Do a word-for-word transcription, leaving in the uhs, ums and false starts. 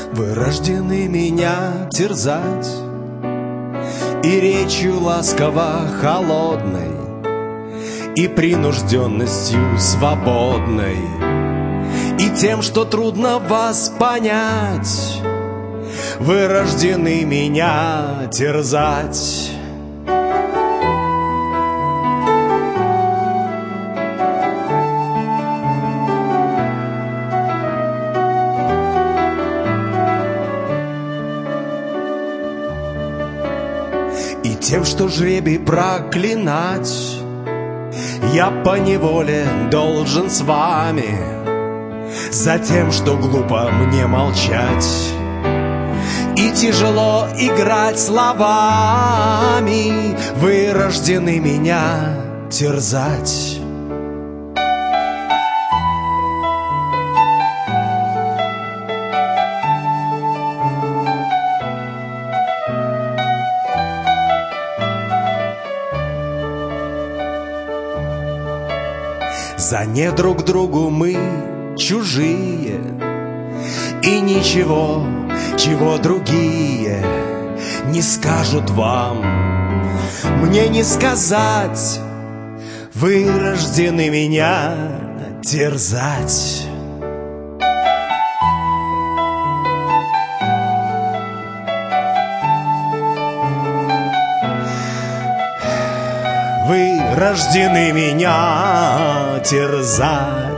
Вы рождены меня терзать, и речью ласково холодной, и принужденностью свободной, и тем, что трудно вас понять. Вы рождены меня терзать. И тем, что жребий проклинать, я поневоле должен с вами, за тем, что глупо мне молчать и тяжело играть словами. Вы рождены меня терзать. За не друг другу мы чужие, и ничего, чего другие не скажут вам, мне не сказать. Вы рождены меня терзать. Вы рождены меня терзать.